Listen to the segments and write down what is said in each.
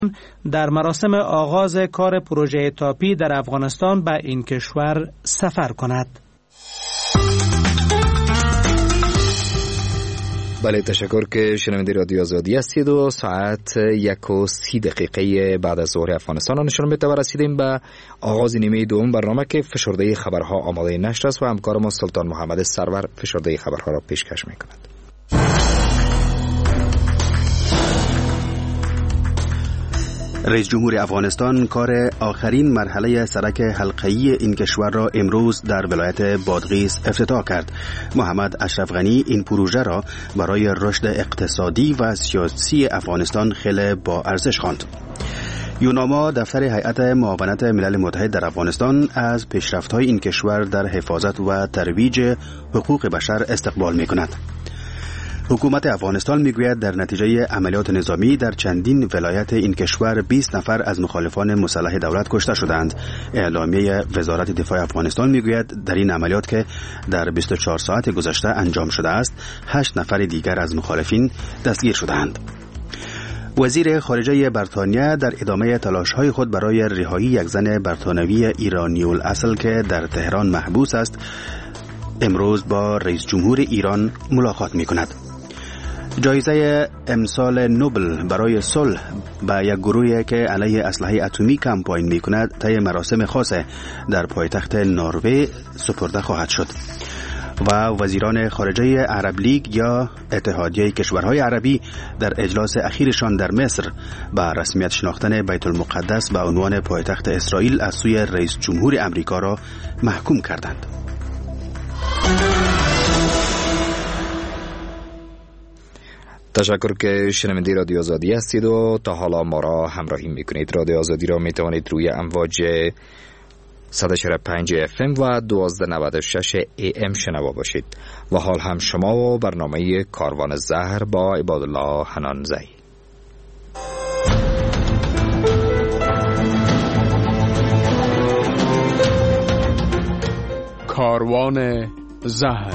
در مراسم آغاز کار پروژه تاپی در افغانستان به این کشور سفر کند. بله، تشکر که شنونده رادیو آزادی هستید و ساعت 1:30 بعد از ظهر افغانستان نشان میده و رسیدیم به آغاز نیمه دوم برنامه که فشرده خبرها آماده نشر است و همکار ما سلطان محمد سرور فشرده خبرها را پیشکش میکند. رئیس جمهور افغانستان کار آخرین مرحله سرک حلقه‌ای این کشور را امروز در ولایت بادغیس افتتاح کرد. محمد اشرف غنی این پروژه را برای رشد اقتصادی و سیاسی افغانستان خیلی با ارزش خواند. یوناما دفتر هیئت معاونت ملل متحد در افغانستان از پیشرفت‌های این کشور در حفاظت و ترویج حقوق بشر استقبال می‌کند. حکومت افغانستان میگوید در نتیجه عملیات نظامی در چندین ولایت این کشور 20 نفر از مخالفان مسلح دولت کشته شدند. اعلامیه وزارت دفاع افغانستان میگوید در این عملیات که در 24 ساعت گذشته انجام شده است 8 نفر دیگر از مخالفین دستگیر شدند. وزیر خارجه بریتانیا در ادامه تلاش‌های خود برای رهایی یک زن بریتانوی ایرانی الاصل که در تهران محبوس است امروز با رئیس جمهور ایران ملاقات می‌کند. جایزه امسال نوبل برای صلح به یک گروهی که علیه اسلحه اتمی کمپاین می‌کند طی مراسم خاصه در پایتخت نروژ سپرده خواهد شد. و وزیران خارجه عرب لیگ یا اتحادیه کشورهای عربی در اجلاس اخیرشان در مصر به رسمیت شناختن بیت المقدس به عنوان پایتخت اسرائیل از سوی رئیس جمهور امریکا را محکوم کردند. تشکر که شنونده رادیو آزادی هستید و تا حالا ما را همراهی میکنید. رادیو آزادی را میتوانید روی امواج 104.5 FM و 1296 AM شنوا باشید و حال هم شما و برنامه کاروان زهر با عبادالله حنانزی. کاروان زهر.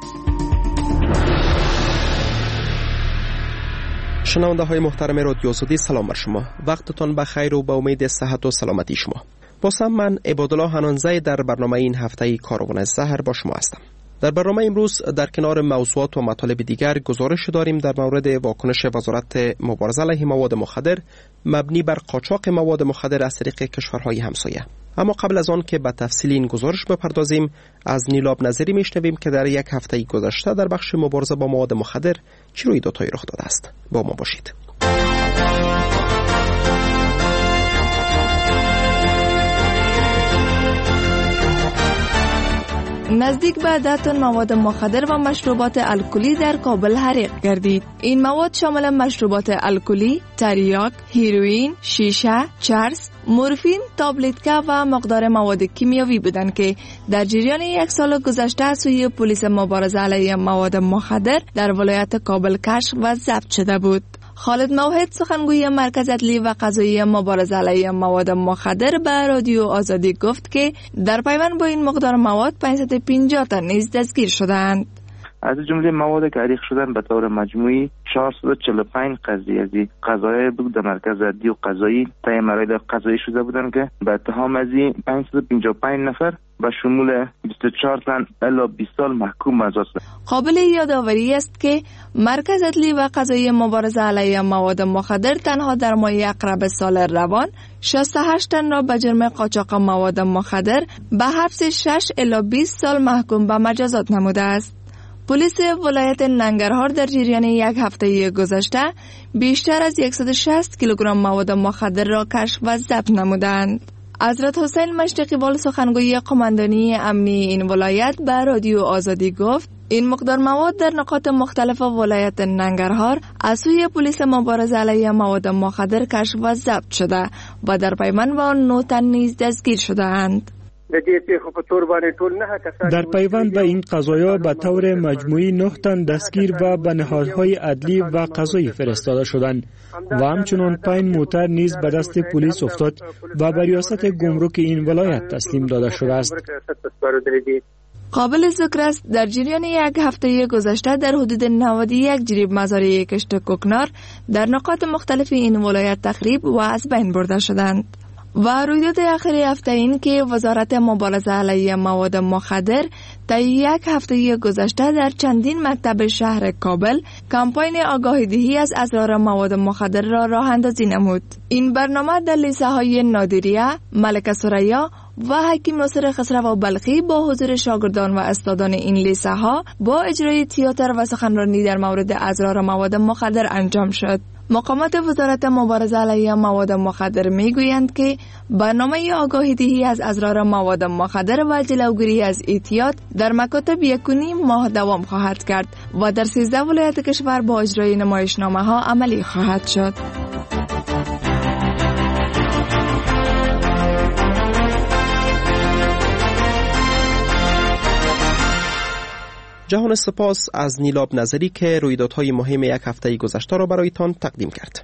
شنونده های محترم رادیو آزادی سلام بر شما. وقتتان بخیر و به امید صحت و سلامتی شما. بازم من عبادالله حنانزی در برنامه این هفته کاروان زهر با شما هستم. در برنامه امروز در کنار موضوعات و مطالب دیگر گزارش داریم در مورد واکنش وزارت مبارزه علیه مواد مخدر مبنی بر قاچاق مواد مخدر از طریق کشورهای همسایه. اما قبل از آن که به تفصیل این گزارش بپردازیم از نیلاب نظری میشنویم که در یک هفته گذشته در بخش مبارزه با مواد مخدر چه رویدادهایی رخ داده است. با ما باشید. نزدیک به 10 تن مواد مخدر و مشروبات الکلی در کابل حریق گردید. این مواد شامل مشروبات الکلی، تریاک، هیروئین، شیشه، چرس، مورفین، تابلتکا و مقدار مواد کیمیاوی بودند که در جریان یک سال گذشته از سوی پلیس مبارزه علیه مواد مخدر در ولایت کابل کشف و ضبط شده بود. خالد موحد سخنگوی مرکز عدلی و قضایی مبارزه علیه مواد مخدر به رادیو آزادی گفت که در پیوند با این مقدار مواد 550 تن نیز دستگیر شدند. از جمله مواد که حریق شدن به طور مجموعی 445 قضیه از قضایای بود در مرکز عدلی و قضایی طی مراحل قضایی شده بودند که به اتهام از 555 نفر به شمول 24 تن الی 20 سال محکوم مجاز شد. قابل یادآوری است که مرکز عدلی و قضایی مبارزه علیه مواد مخدر تنها در ماه اقرب سال روان 68 تن را به جرم قاچاق مواد مخدر به حبس 6 الی 20 سال محکوم به مجازات نموده است. پلیس ولایت ننگرهار در جریان یک هفته گذشته بیشتر از 160 کیلوگرم مواد مخدر را کشف و ضبط نمودند. حضرت حسین مشرقی وال سخنگوی قماندانی امنی این ولایت به رادیو آزادی گفت این مقدار مواد در نقاط مختلف ولایت ننگرهار از سوی پلیس مبارزه علیه مواد مخدر کشف و ضبط شده و در پیوند با 9 تن نیز دستگیر شده‌اند. در پیوند به این قضایا به طور مجموعی 9 تن دستگیر و به نهادهای عدلی و قضایی فرستاده شدند و همچنان 5 موتر نیز به دست پلیس افتاد و به ریاست گمرک این ولایت تسلیم داده شده است. قابل ذکر است در جریان یک هفته گذشته در حدود 91 جریب مزارع کشت کوکنار در نقاط مختلف این ولایت تخریب و از بین برده شدند. و رویداد اخیر هفته این که وزارت مبارزه علیه مواد مخدر طی یک هفته گذشته در چندین مکتب شهر کابل کمپاین آگاهی دهی از اضرار مواد مخدر را راه اندازی نمود. این برنامه در لیسه های نادریه، ملکه ثریا و حکیم ناصر خسرو بلخی با حضور شاگردان و استادان این لیسه ها با اجرای تئاتر و سخنرانی در مورد اضرار مواد مخدر انجام شد. مقامات وزارت مبارزه علیه مواد مخدر میگویند که برنامه آگاهی دهی از اضرار مواد مخدر و جلوگیری از اعتیاد در مکاتب 1.5 ماه دوام خواهد کرد و در 13 ولایت کشور با اجرای نمایشنامه ها عملی خواهد شد. جهان سپاس از نیلاب نظری که رویدادهای مهم یک هفته گذشته را برایتان تقدیم کرد.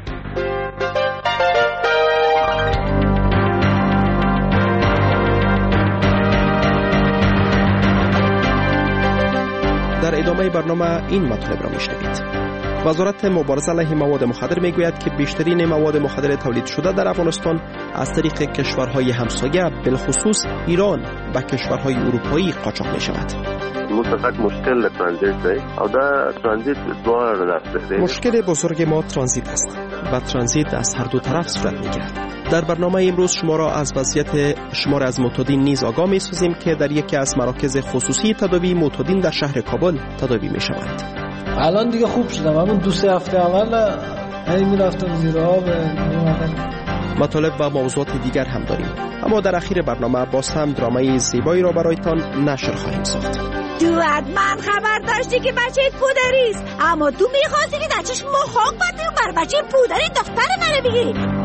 در ادامه برنامه این مطلب را میشنوید. وزارت مبارزه علیه مواد مخدر میگوید که بیشترین مواد مخدر تولید شده در افغانستان از طریق کشورهای همسایه بالخصوص ایران و کشورهای اروپایی قاچاق می شود. مشکل ترانزیت است او دا ترانزیت دوار داشته. مشکل بزرگ ما ترانزیت است و ترانزیت از هر دو طرف صورت میگیرد. در برنامه امروز شما را از وضعیت شمار از معتادین نیز آگاه می‌سازیم که در یکی از مراکز خصوصی تداوی معتادین در شهر کابل تداوی می‌شوند. الان دیگه خوب شدم. همون 2-3 هفته اول می‌رفتم زیر آب. مطالب و موضوعات دیگر هم داریم، اما در اخیر برنامه باز هم درامای زیبایی را برایتان نشر خواهیم ساخت. تو حتما خبر داشتی که بچه پودری است، اما تو می‌خواستی که بچه‌ش مخاک بدی و بر بچه پودری دختر منو بگی.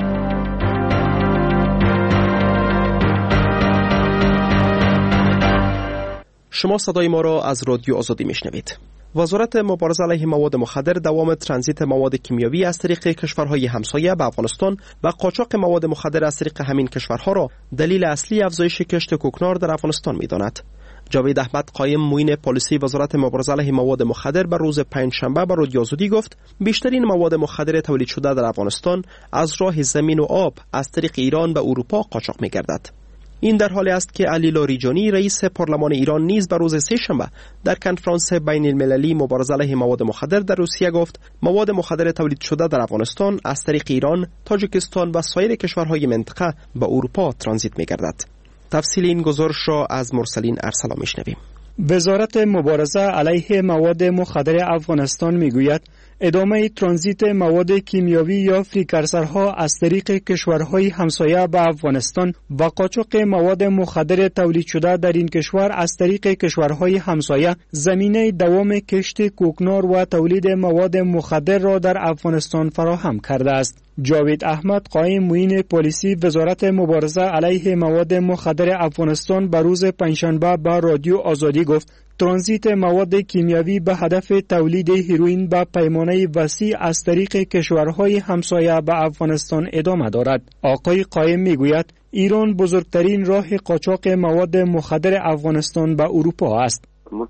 شما صدای ما را از رادیو آزادی میشنوید. وزارت مبارزه علیه مواد مخدر دوام ترانزیت مواد کیمیایی از طریق کشورهای همسایه به افغانستان و قاچاق مواد مخدر از طریق همین کشورها را دلیل اصلی افزایش کشت کوکنار در افغانستان می‌داند. جاوید احمد قایم معین پالیسی وزارت مبارزه علیه مواد مخدر بر روز پنجشنبه به رادیو آزادی گفت بیشترین مواد مخدر تولید شده در افغانستان از راه زمین و آب از طریق ایران به اروپا قاچاق می‌گردد. این در حالی است که علی لاریجانی رئیس پارلمان ایران نیز به روز سه‌شنبه در کنفرانس بین المللی مبارزه علیه مواد مخدر در روسیه گفت مواد مخدر تولید شده در افغانستان از طریق ایران، تاجیکستان و سایر کشورهای منطقه به اروپا ترانزیت می‌گردد. تفصیل این گزارش را از مرسلین ارسلا میشنویم. وزارت مبارزه علیه مواد مخدر افغانستان میگوید ادامه ترانزیت مواد کیمیاوی یا فریکرسرها از طریق کشورهای همسایه به افغانستان و قاچاق مواد مخدر تولید شده در این کشور از طریق کشورهای همسایه زمینه دوام کشت کوکنار و تولید مواد مخدر را در افغانستان فراهم کرده است. جاوید احمد قایم معین پالیسی وزارت مبارزه علیه مواد مخدر افغانستان به روز پنجشنبه به رادیو آزادی گفت ترانزیت مواد کیمیاوی به هدف تولید هیروئین به پیمانه وسیع از طریق کشورهای همسایه به افغانستان ادامه دارد. آقای قایم میگوید ایران بزرگترین راه قاچاق مواد مخدر افغانستان به اروپا است.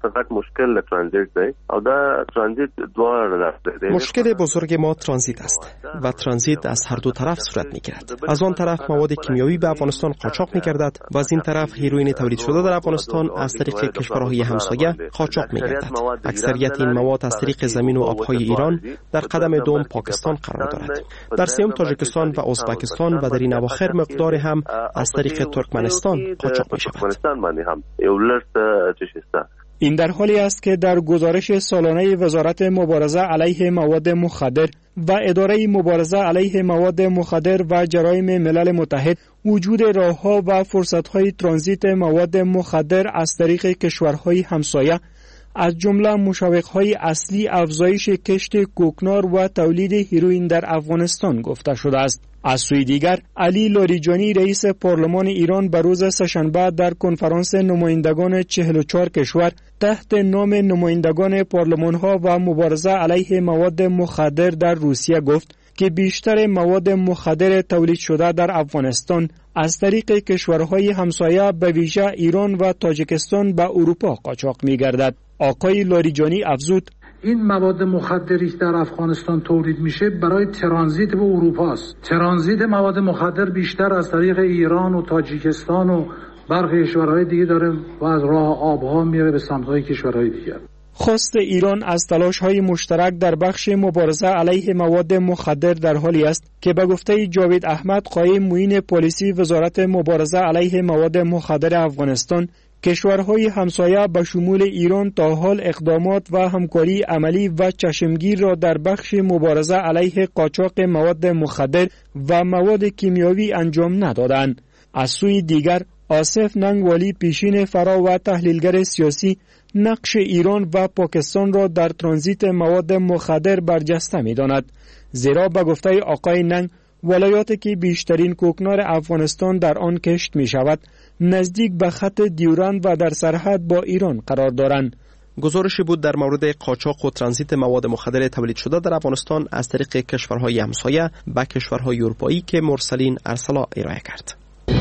مشکل ترانزیت است او دا ترانزیت دوار داشته. مشکل بزرگ ما ترانزیت است و ترانزیت از هر دو طرف صورت میگیرد. از آن طرف مواد کیمیاوی به افغانستان قاچاق میگردد و از این طرف هیروئین تولید شده در افغانستان از طریق کشورهای همسایه قاچاق میگردد. اکثریت این مواد از طریق زمین و آبهای ایران در قدم دوم پاکستان قرار دارد. در سوم تاجیکستان و ازبکستان و در این اواخر مقدار هم از طریق ترکمنستان قاچاق میشود. این در حالی است که در گزارش سالانه وزارت مبارزه علیه مواد مخدر و اداره مبارزه علیه مواد مخدر و جرایم ملل متحد وجود راه‌ها و فرصت‌های ترانزیت مواد مخدر از طریق کشورهای همسایه از جمله مشوق‌های اصلی افزایش کشت کوکنار و تولید هیروئین در افغانستان گفته شده است. از سوی دیگر علی لاریجانی رئیس پارلمان ایران به روز سه‌شنبه در کنفرانس نمایندگان 44 کشور تحت نام نمایندگان پارلمان‌ها و مبارزه علیه مواد مخدر در روسیه گفت که بیشتر مواد مخدر تولید شده در افغانستان از طریق کشورهای همسایه به ویژه ایران و تاجیکستان به اروپا قاچاق می‌گردد. آقای لاریجانی افزود: این مواد مخدری که در افغانستان تولید میشه برای ترانزیت به اروپا است. ترانزیت مواد مخدر بیشتر از طریق ایران و تاجیکستان و برخی کشورهای دیگه داره و از راه آبها میره به سمت‌های کشورهای دیگر. خواست ایران از تلاش‌های مشترک در بخش مبارزه علیه مواد مخدر در حالی است که به گفته جاوید احمد، قائم معین پلیسی وزارت مبارزه علیه مواد مخدر افغانستان، کشورهای همسایه به شمول ایران تا حال اقدامات و همکاری عملی و چشمگیر را در بخش مبارزه علیه قاچاق مواد مخدر و مواد کیمیاوی انجام ندادند. از سوی دیگر آصف ننگوالی، پیشین فرا و تحلیلگر سیاسی، نقش ایران و پاکستان را در ترانزیت مواد مخدر برجسته می‌داند، زیرا به گفته آقای ننگ ولایاتی که بیشترین کوکنار افغانستان در آن کشت می‌شود نزدیک به خط دیورند و در سرحد با ایران قرار دارند. گزارشی بود در مورد قاچاق و ترانزیت مواد مخدر تولید شده در افغانستان از طریق کشورهای همسایه به کشورهای اروپایی که مرسلین ارسلا ارائه کرد.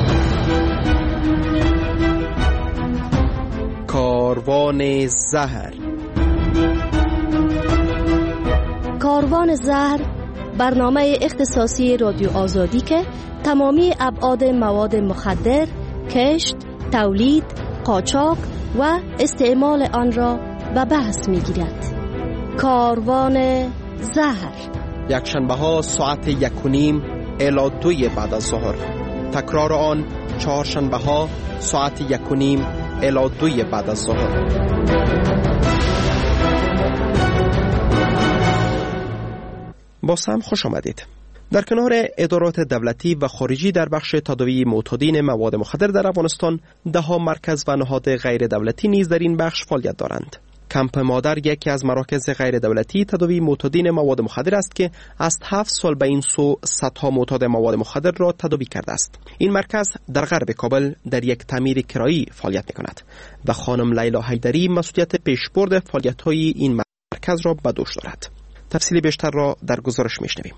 کاروان زهر. کاروان زهر برنامه اختصاصی رادیو آزادی که تمامی ابعاد مواد مخدر، کشت، تولید، قاچاق و استعمال آن را به بحث می‌گیرد. کاروان زهر، یکشنبه ها ساعت 1:30 الی 2 بعد از ظهر. تکرار آن چهارشنبه ها ساعت 1:30 الی 2 بعد از ظهر. باز هم خوش آمدید. در کنار ادارات دولتی و خارجی در بخش تداوی معتادین مواد مخدر در افغانستان، ده‌ها مرکز و نهاد غیر دولتی نیز در این بخش فعالیت دارند. کمپ مادر یکی از مراکز غیر دولتی تداوی معتادین مواد مخدر است که از 7 سال به این سو صدها معتاد مواد مخدر را تداوی کرده است. این مرکز در غرب کابل در یک تعمیر کرایی فعالیت می‌کند و خانم لیلا حیدری مسئولیت پیشبرد فعالیت‌های این مرکز را به دوش دارد. تفصیل بیشتر را در گزارش می‌شنویم.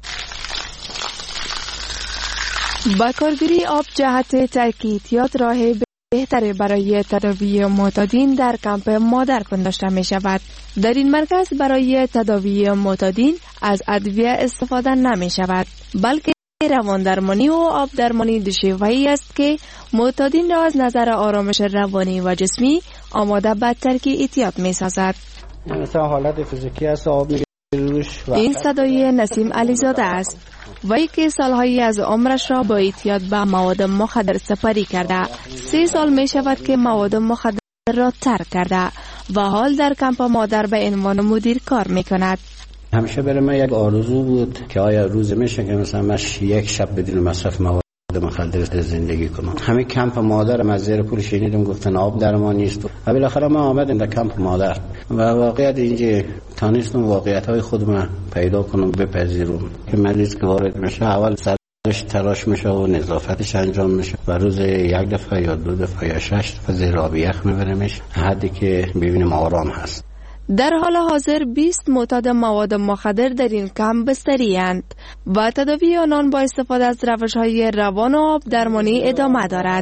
با کارگیری آب جهت ترکیتیات راه بهتر برای تداوی معتادین در کمپ مادر پنداشته می شود. در این مرکز برای تداوی معتادین از ادویه استفاده نمی شود، بلکه روان درمانی و آب درمانی دو شیوه‌ای است که معتادین را از نظر آرامش روانی و جسمی آماده به ترک اعتیاد می سازد. مثلا حالت فیزیکی است، آب می روش. این صدای نسیم علیزاده است، وی که سالهایی از عمرش را با اعتیاد به مواد مخدر سپری کرده. 3 سال می شود که مواد مخدر را ترک کرده و حال در کمپ مادر به عنوان مدیر کار می کند. همیشه برای من یک آرزو بود که آیا روز میشه که مثلا من یک شب بدون مصرف مواد مخدر زندگی کنم. همین کمپ مادر از زیر پول شنیدم گفتن آب درمان نیست و بالاخره من آمدم در کمپ مادر و واقعیت اینجا تانستم واقعیت‌های خودم پیدا کنم، بپذیرم که مریض که وارد میشه اول سرش تراش میشه و نظافتش انجام میشه و روز 1 دفعه یا 2 دفعه یا 6 دفعه زیر آب یخ میبرمش حدی که ببینیم آرام هست. در حال حاضر 20 معتاد مواد مخدر در این کمپ بستری اند و تداوی آنان با استفاده از روش‌های روان و آب درمانی ادامه دارد.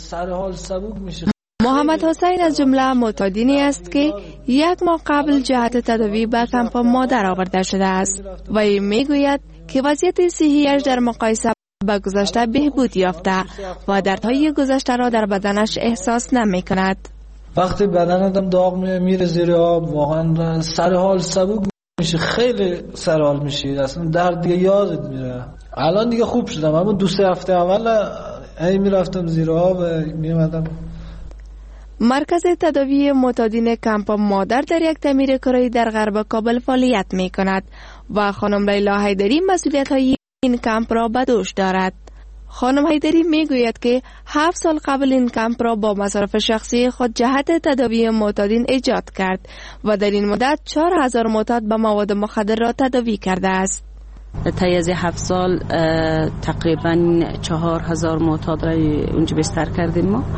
محمد حسین از جمله معتادینی است که 1 ماه قبل جهت تداوی به کمپ مادر آورده شده است و این میگوید که وضعیت صحیش در مقایسه با گذشته بهبود یافته و دردهای گذشته را در بدنش احساس نمی کند. وقتی بدن آدم داغ میره زیر آب واقعا سر حال سبک میشه، خیلی سر حال میشه، اصلا درد دیگه یادت میره. الان دیگه خوب شدم، اما 2-3 هفته اول میرفتم زیر آب میومدم. مرکز تداوی معتادین کمپ مادر در یک تعمیر کرایی در غرب کابل فعالیت می کند و خانم لیلا حیدری مسئولیت های این کمپ را به دوش دارد. خانم حیدری می گوید که 7 سال قبل این کمپ را با مصارف شخصی خود جهت تداوی معتادین ایجاد کرد و در این مدت 4000 معتاد به مواد مخدر را تداوی کرده است. طی از 7 سال تقریبا 4000 معتاد را اونجا بستر کردیم ما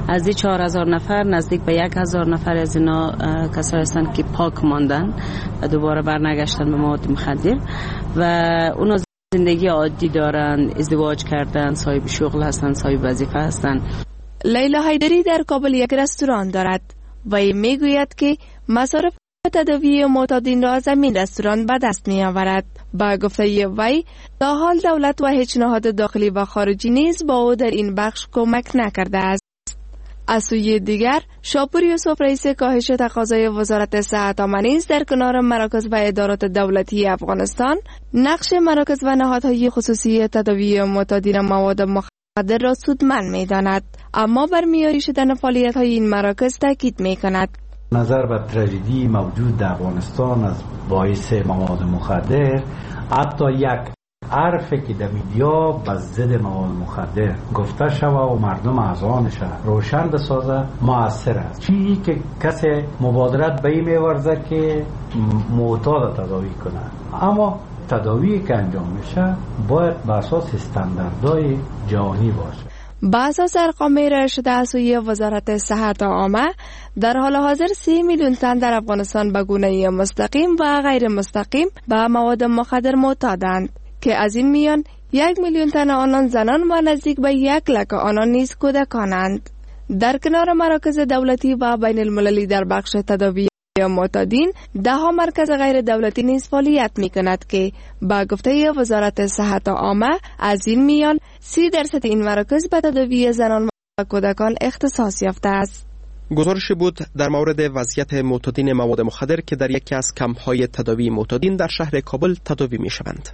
از این 4000 نفر نزدیک به 1000 نفر از اینا کسایی هستند که پاک ماندن و دوباره برنگشتن به مواد مخدر و اونا زندگی عادی دارن، ازدواج کردن، صاحب شغل هستن، صاحب وظیفه هستن. لیلا حیدری در کابل یک رستوران دارد و این میگوید که مصارف تداوی معتادین را از این رستوران به دست می آورد. با گفته وی تا حال دولت و هیچ نهاد داخلی و خارجی نیز با او در این بخش کمک نکرده است. از سوی دیگر شاپور یوسف رئیس کاهش تقاضای وزارت صحت عامه نیز در کنار مراکز و ادارات دولتی افغانستان نقش مراکز و نهادهای خصوصی تداوی معتادین مواد مخدر را سودمند می داند، اما بر معیاری شدن فعالیت های این مراکز تاکید می کند. نظر به تراژدی موجود در افغانستان از باعث مواد مخدر، حتی یک حرفی که در میدیا به ضد مواد مخدر گفته شوه و مردم اذهانش روشن بسازه مؤثر است. چیزی که کسی مبادرت به این میورزه که معتاد تداوی کنه، اما تداوی که انجام میشه باید به اساس استانداردهای جهانی باشه. با اساس ارقام ارائه شده از سوی وزارت صحت عامه در حال حاضر 3 میلیون تن در افغانستان به گونه مستقیم و غیر مستقیم به مواد مخدر معتادند که از این میان 1 میلیون تن آنان زنان و نزدیک به 1 لک آنان نیز کودکانند. در کنار مراکز دولتی و بین المللی در بخش تداوی معتادین 10 مرکز غیر دولتی نیز فعالیت می کند که با گفته وزارت صحت عامه از این میان 30% این مراکز به تداوی زنان و کودکان اختصاص یافته است. گزارش بود در مورد وضعیت معتادین مواد مخدر که در یکی از کمپ‌های تداوی معتادین در شهر کابل تداوی می شوند.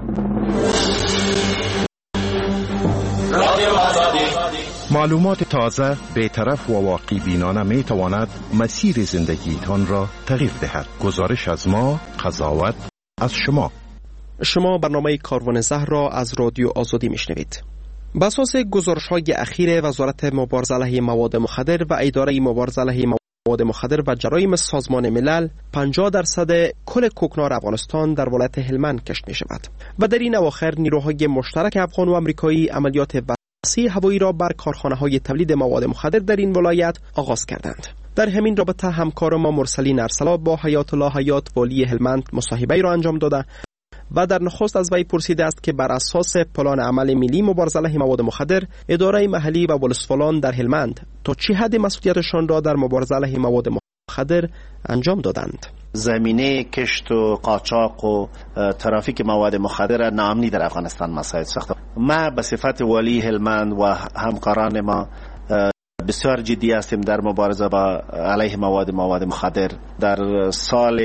معلومات تازه، بی‌طرف و واقعی بینانه می تواند مسیر زندگیتان را تغییر دهد. گزارش از ما، قضاوت از شما. شما برنامه کاروان زهر را از رادیو آزادی میشنوید. بر اساس گزارش‌های اخیر وزارت مبارزه علیه مواد مخدر و اداره مبارزه علیه مواد مخدر و جرایم سازمان ملل 50% کل کوکنار افغانستان در ولایت هلمند کشت می شود و در این اواخر نیروهای مشترک افغان و آمریکایی عملیات وسیع هوایی را بر کارخانه‌های تولید مواد مخدر در این ولایت آغاز کردند. در همین رابطه همکار ما مرسلین ارسلا با حیات الله حیات والی هلمند مصاحبه‌ای را انجام داده و در نخست از وی پرسیده است که بر اساس پلان عمل ملی مبارزه علیه مواد مخدر اداره محلی و ولسوالیان در هلمند تا چه حد مسئولیتشان را در مبارزه علیه مواد مخدر انجام دادند. زمینه کشت و قاچاق و ترافیک مواد مخدر ناامنی در افغانستان مسائل سخت. ما به صفت والی هلمند و همکاران ما بسیار جدی هستیم در مبارزه با علیه مواد مخدر. در سال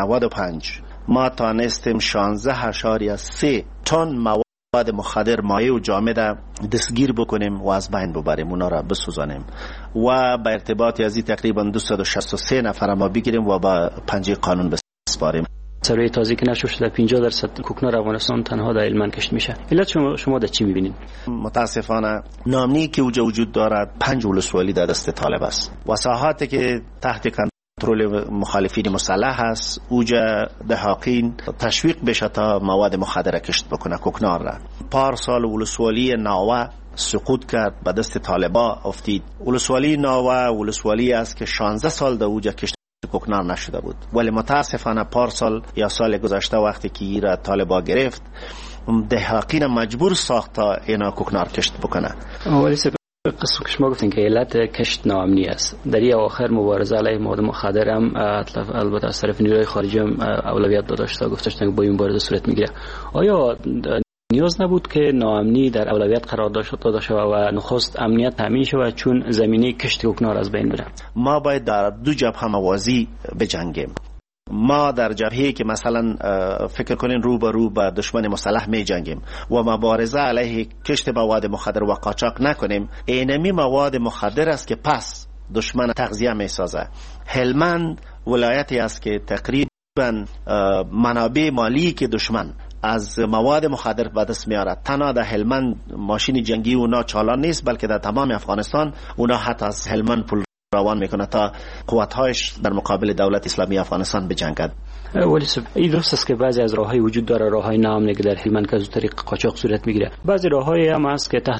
95 ما تانستیم 16.3 تن مواد مخدر مایع و جامد دستگیر بکنیم و از بین ببریم، اونا را بسوزانیم و به ارتباط از تقریبا 263 نفر ما بگیریم و با پنجه قانون بسپاریم. سروی تازه که نشر شده 50% کوکنار افغانستان تنها در هلمند کشت میشه. علت شما در چی میبینید؟ متاسفانه ناامنی که اوجا وجود دارد 5 ولسوالی در دست طالب است و ساحاتی که تحت کنترل مخالفین مسلح است اوجا دهاقین تشویق بشه تا مواد مخدر کشت بکنه کوکنار را. پارسال ولسوالی ناوه سقوط کرد، به دست طالبا افتید. ولسوالی ناوه ولسوالی است که 16 سال در اوجا کشت کوکنار نشده بود، ولی متاسفانه پارسال یا سال گذشته وقتی که ایرا طالبا گرفت دهاقین مجبور ساخت تا اینا کوکنار کشت بکنه. ولی قصه که شما گفتین که علت کشت ناامنی است. در این اواخر مبارزه علیه مواد مخدر هم البته از طرف نیروهای خارجی هم اولویت داده شده، گفته شده که با این مبارزه صورت میگیره. آیا نیاز نبود که ناامنی در اولویت قرار داده شود و نخست امنیت تامین شود چون زمینه کشت کوکنار از بین بره؟ ما باید در دو جبهه موازی بجنگیم. ما در جبهه‌ای که مثلا فکر کنین رو به رو با دشمن مسلح می جنگیم و مبارزه علیه کشت مواد مخدر و قاچاق نکنیم، اینمی مواد مخدر است که پس دشمن تغذیه می سازه. هلمند ولایتی است که تقریبا منابع مالی که دشمن از مواد مخدر به دست میاره، تنها در هلمند ماشین جنگی اونا چالان نیست بلکه در تمام افغانستان اونا حتی از هلمند پول روان میکنه تا قوت‌هایش در مقابل دولت اسلامی افغانستان بجنگد. ولی این درست است که بعضی از راه‌های وجود داره، راه‌های ناامنی که در هلمند که از طریق قاچاق صورت میگیره. بعضی راه‌های هم هست که تحت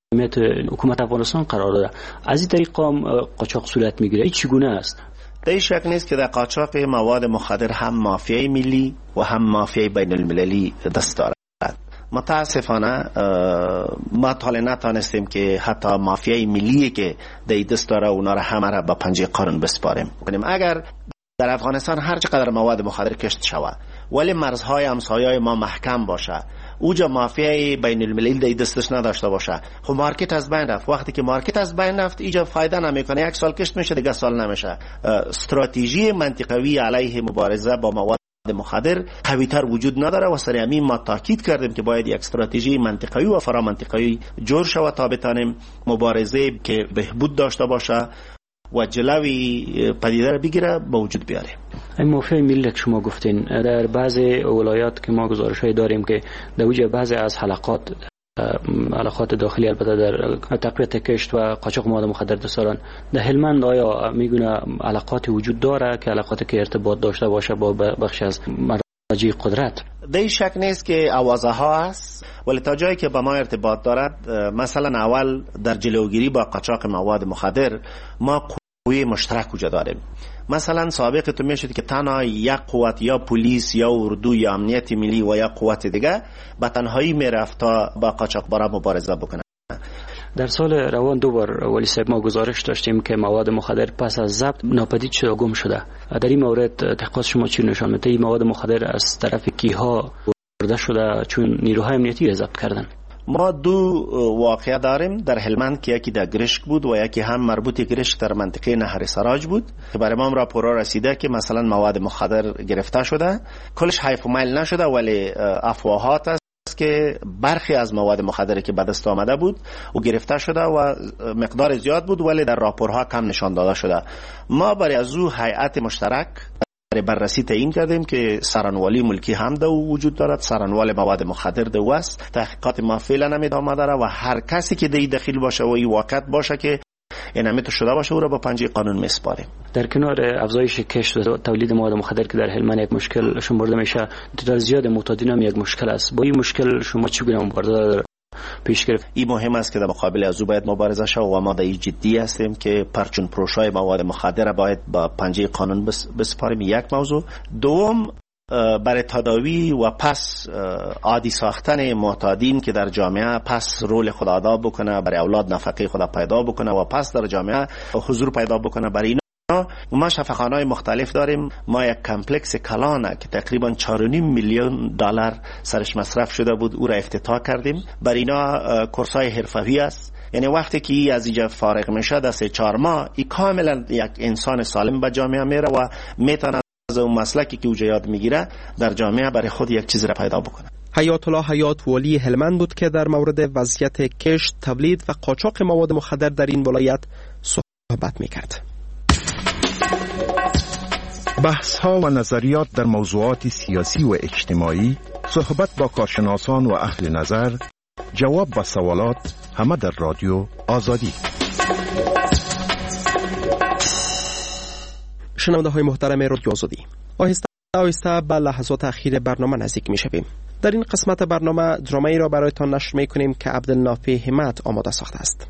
حکومت افغانستان قرار داره. از این طریق قاچاق صورت میگیره. این چگونه است؟ در شک نیست که در قاچاق مواد مخدر هم مافیای ملی و هم مافیای بین المللی دست دارد. متاسفانه ما تا نتانستیم که حتی مافیای ملی که در دست داره اونا را همه را به پنجه قانون بسپاریم. اگر در افغانستان هر چقدر مواد مخدر کشت شود ولی مرزهای همسایه‌های ما محکم باشه، اوجا مافیای بین المللی در دستش نداشته باشه، خب مارکت از بین رفت. وقتی که مارکت از بین رفت اینجا فایده نمیکنه. یک سال کشت میشه دیگه سال نمیشه. استراتژی منطقوی علیه مبارزه با مواد مخدر قوی‌تر وجود نداره و سر همین ما تاکید کردیم که باید یک استراتژی منطقوی و فرامنطقوی جور شود تا بتانیم مبارزه که بهبود داشته باشه و جلوی پدیده را بگیره به وجود بیاره. این موفق ملی که شما گفتین، در بعضی ولایات که ما گزارش‌های داریم که در وجه بعضی از حلقات داخلی البته در تقویت کشت و قاچاق مواد مخدر دستاران در هلمند آیا میگونه علاقات وجود داره که علاقاتی که ارتباط داشته باشه با بخش از مراجع قدرت؟ در شک نیست که آوازه ها هست ولی تا جایی که با ما ارتباط دارد، مثلا اول در جلوگیری با قاچاق مواد مخدر ما قوی مشترک وجود داریم. مثلا سابق تو میشد که تنها یک قوت یا پلیس یا اردو یا امنیت ملی و یا قوت دیگه به تنهایی میرفت تا با قاچاقبرا مبارزه بکنه. در سال روان دو بار ولی صاحب ما گزارش داشتیم که مواد مخدر پس از ضبط ناپدید شده و گم شده. در این مورد تحقیقات شما چی نشان میده؟ این مواد مخدر از طرف کیها برده شده چون نیروهای امنیتی ضبط کردن؟ ما دو واقعه داریم در هلمند که یکی در گرشک بود و یکی هم مربوط گرشک در منطقه نهر سراج بود که برای ما راپورا رسیده که مثلا مواد مخدر گرفته شده. کلش حیف و میل نشده ولی افواهات است که برخی از مواد مخدری که به دست آمده بود و گرفته شده و مقدار زیاد بود ولی در راپورها کم نشان داده شده. ما برای از او هیئت مشترک بررسی تعیین کردیم که سرانوالی ملکی هم در وجود دارد، سرانوال مواد مخدر در است. تحقیقات ما فعلا ادامه داره و هر کسی که در دخیل باشه و این واقعیت باشه که اینمیت شده باشه او را با پنجه قانون میسپاریم. در کنار افزایش کشت و تولید مواد مخدر که در هلمند یک مشکل شمرده میشه، تعداد زیاد معتادین هم یک مشکل است. با این مشکل شما چگونه مبارزه پیش گرفت؟ این مهم است که در مقابل از او باید مبارزه شود و ما در این جدی هستیم که پرچون پروشای مواد مخدر باید با پنجه قانون بسپاریم. یک موضوع. دوم، برای تداوی و پس عادی ساختن معتادین که در جامعه پس رول خود ادا بکنه، برای اولاد نفقه خود پیدا بکنه و پس در جامعه حضور پیدا بکنه، برای اینا ما شفاخانه‌های مختلف داریم. ما یک کمپلکس کلانه که تقریبا 4.5 میلیون دلار سرش مصرف شده بود او را افتتاح کردیم. برای اینا کورس‌های حرفه‌ای است، یعنی وقتی که از اینجا فارغ میشه در 3-4 ماه این کاملا یک انسان سالم به جامعه میره و میتونه از اون مسلکی که اوجا یاد میگیره در جامعه برای خود یک چیز را پیدا بکنه. حیات الله حیات والی هلمند بود که در مورد وضعیت کشت، تولید و قاچاق مواد مخدر در این ولایت صحبت میکرد. بحث ها و نظریات در موضوعات سیاسی و اجتماعی، صحبت با کارشناسان و اهل نظر، جواب و سوالات، همه در رادیو آزادی. شنونده های محترم رادیو آزادی، آهسته آهسته به لحظات اخیر برنامه نزدیک می شویم. در این قسمت برنامه درامه‌ای را برایتان نشر می کنیم که عبدالنافع همت آماده ساخته است.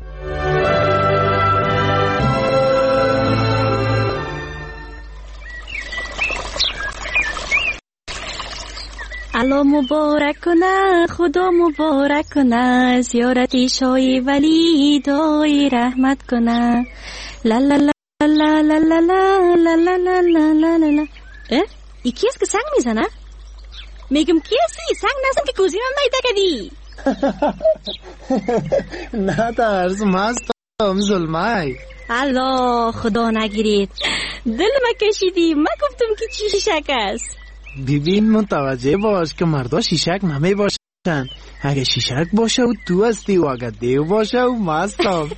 الله مبارک کنه، خدا مبارک کنه، زیارتی شای ولی دای رحمت کنه. لا لا لا لا لا لا لا لا لا لا لا لا لا. ای کی است که سنگ میزنه؟ میگم کی هستی؟ سنگ نزن که کوزی من میده کدی. نه ترس، مستم ظلمای. الله خدا نگیرید، دل ما کشیدی. من گفتم که چی شیشک است. ببین متوجه باش که مردا شیشک نمی باشن. اگه شیشک باشه و تو هستی و اگه دیو باشه و مستم.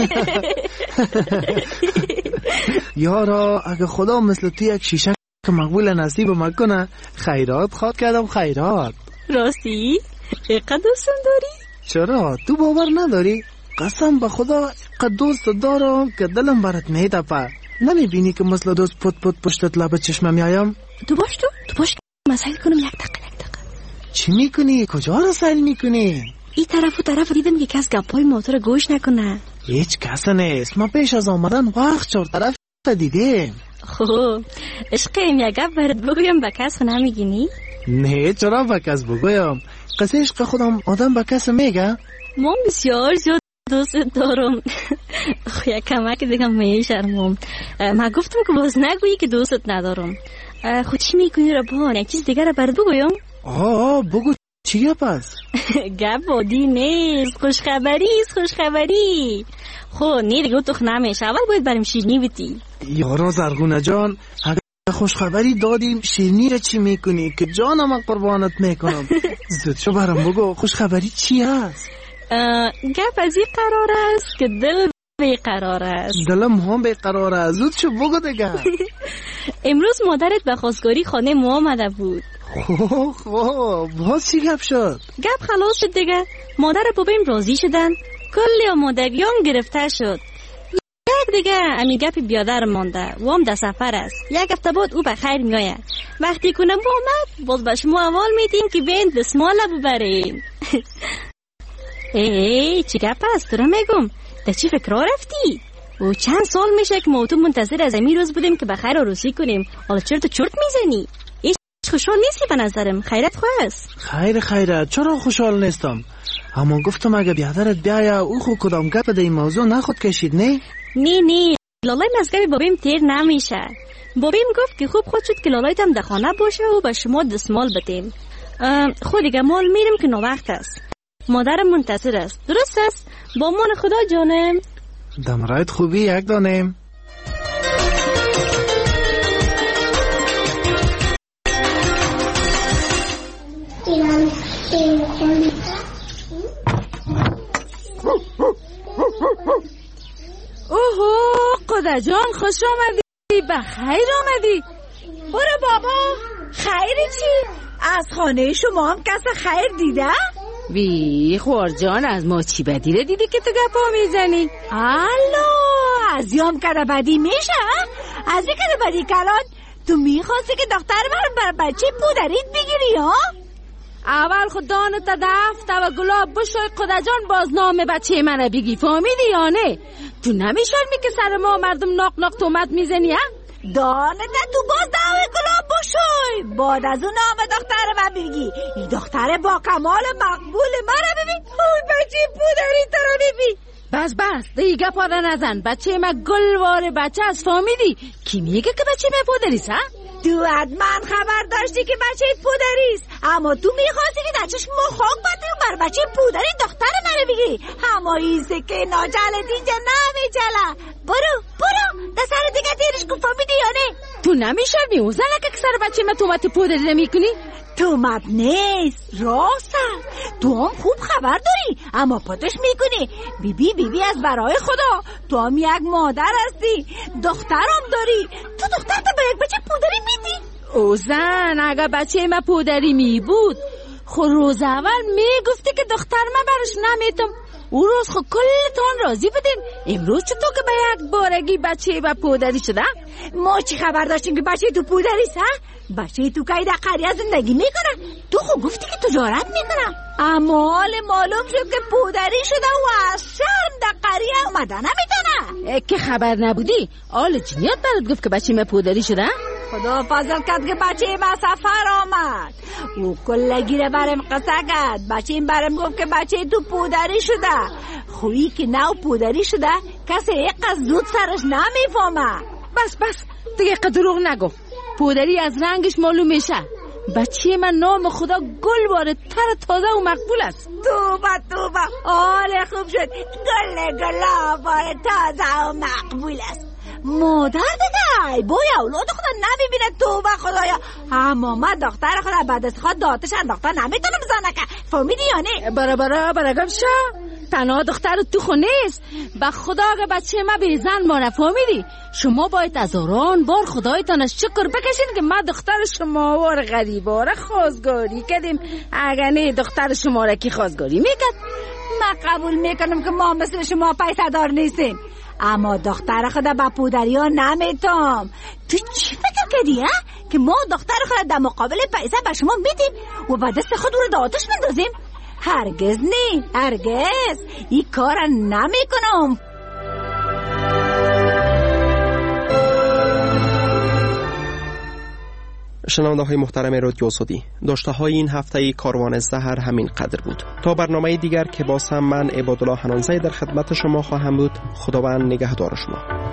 یارا اگه خدا مثل تو یک شیشک که مقبول نصیب مکنه، خیرات خواد کردم. خیرات راستی؟ اقدر دوستم داری؟ چرا؟ تو باور نداری؟ قسم به خدا اقدر دوست دارم که دلم برات میتپه. نمیبینی که مثل دوست پت پت پشتت لب چشمم میایم؟ تو باش مسائل کنم. یک دقیقه. چی میکنی؟ کجا رو سیل میکنی؟ این طرف و طرف دیدم که کس گپای موتور گوش نکنه. هیچ کس نیست. ما پیش از آمدن وقت چهار طرف دیدیم. خب عشقیم یک گپ برات بگویم به کس نمیگینی؟ نه چرا به کس بگویم؟ قصه عشق خودم آدم به کس میگه؟ من بسیار زیاد دوست دارم. یک کمک دیگه میشرمم. من گفتم که باز نگویی که دوستت ندارم. خود چی میکنی ربان؟ یک چیز دیگه را برات بگویم؟ بگو چیه پس؟ گپ عادی نیست. خوشخبری است. خوشخبری. خب نه دیگه تو نمیشه. اول باید بریم شیرینی بیتی. یارا زرگونه جان، اگه خوشخبری دادیم شیرینی را چی میکنی که جانم قربانت میکنم؟ زود شو برام بگو خوشخبری چی هست؟ گپ از این قرار است که دل بیقرار است. دلم هم بیقرار است. زود شو بگو دیگه. امروز مادرت به خواستگاری خانه ما آمده بود. خب باز چی گپ شد؟ گپ خلاص شد دیگه. مادر بابیم راضی شدن. کلی آمادگیام گرفته شد. یک دیگه امی گپی بیادر مانده و هم در سفر است. یک هفته بعد او به خیر میآید. وقتی کنم آمد باز به شما اول میدیم که بین دستمال ببرین. ای چی گپ است؟ تو را میگم در چی فکر رفتی؟ و چند سال میشه که ما تو منتظر از امی روز بودیم که به خیر عروسی کنیم. حالا چرا تو چرت میزنی؟ هیچ خوشحال نیستی به نظرم. خیرت خواست؟ خیره چرا خوشحال نیستم؟ اما گفتم اگه بیادرت بیاید او خود کدام گپ در این موضوع نخود کشید نه لالای مزگب بابیم تیر نمیشه. بابیم گفت که خوب خود شد که لالایتم در خانه باشه و به شما دستمال بدیم. خود دیگه مال میرم که نوقت است. مادرم منتظر است. درست است؟ با امان خدا جانم. دمرایت خوبی یک دانم. اوهو قدر جان خوش آمدی. بخیر آمدی. برو بابا. خیر چی؟ از خانه شما هم کس خیر دیده؟ وی خوار جان از ما چی بدی دیدی که تو گپا میزنی؟ الو از یام کده بدی میشه؟ از این کده بدی کلان تو میخواستی که دختر بر بچه پودریت بگیری ها؟ اول خودانو تا دفت و گلاب بشوی قدر جان باز نام بچه منو بگی. فهمیدی یا نه؟ تو نمیشرمی که سر ما مردم ناق تومت میزنی ها؟ دانته تو باز دعوه گلاب بشوی بعد از اون نام دختر من بگی. این دختر با کمال مقبول من ببین. اوی بچه پودری تو رو ببین. بس دیگه پاده نزن. بچه من گلوار بچه از. فهمیدی؟ کی میگه که بچه من پودریست ها؟ تو حتما خبر داشتی که بچه پودریست اما تو میخواستی که نچش مخاک باتی و بر بچه پودری دختر منو بگی. اما این سکه ناجلت اینجا نمیجله. برو در سر دیگه تیرش کن. فهمیدی یا نه؟ تو نمیشرمی اون زنه که سر بچه من تومت پودری نمیکنی؟ تومت نیست راست. تو هم خوب خبر داری اما پاتش میکنی. بیبی از برای خدا تو هم یک مادر هستی. دخترم داری. تو دختر تا به یک بچه پودری میدی؟ او زن اگه بچه من پودری می بود خود روز اول میگفتی که دختر من برش نمیتم. او روز خود کلتان راضی بدین. امروز چطور که به یک بارگی بچه با پودری شده؟ ما چی خبر داشتیم که بچه تو پودریست ها؟ بچه تو که در قریه زندگی میکنه. تو خود گفتی که تجارت میکنه اما حال معلوم شد که پودری شده و از شرم در قریه اومده نمیتونه. که خبر نبودی؟ آل جنیات برات گفت که بچه من پودری شده؟ خدا فضل کرد که بچه من سفر آمد. او کلگیره برم قصه کرد. بچه این برم گفت که بچه تو پودری شده. خویی که نو پودری شده کسی یک از زود سرش نمیفهمه. بس دیگه دروغ نگو. پودری از رنگش معلوم میشه. بچه من نام خدا گل باره تر تازه و مقبول است. توبه آره خوب شد. گل باره تازه و مقبول است. مادر دیگه بای اولاد خدا نمیبینه. توبه خدایا. اما من دختر خدا بعد از خود داتش انداخته نمیتونه بزنه که. فهمیدی یا نه؟ برا گم شا. تنها دختر تو خونه است. به خدا که بچه ما به زن مانه. فهمیدی؟ شما باید از آران بار خدایتان از شکر بکشین که ما دختر شما وار غریباره خواستگاری کردیم. اگر نه دختر شما را کی خواستگاری میکرد؟ من قبول میکنم که ما مثل شما پیسه دار نیستیم اما دختر خدا با پودری ها نمیتم. تو چی فکر کردی ها؟ که ما دختر خدا در مقابل پیسه به شما میدیم و با دست خود رو داتش مندازیم؟ هرگز نی، هرگز این کار نمی کنم. شنونده های محترم رادیو آزادی، داشته های این هفته کاروان زهر همین قدر بود. تا برنامه دیگر که باز هم من عبادالله حنانزی در خدمت شما خواهم بود. خداوند نگهدار شما.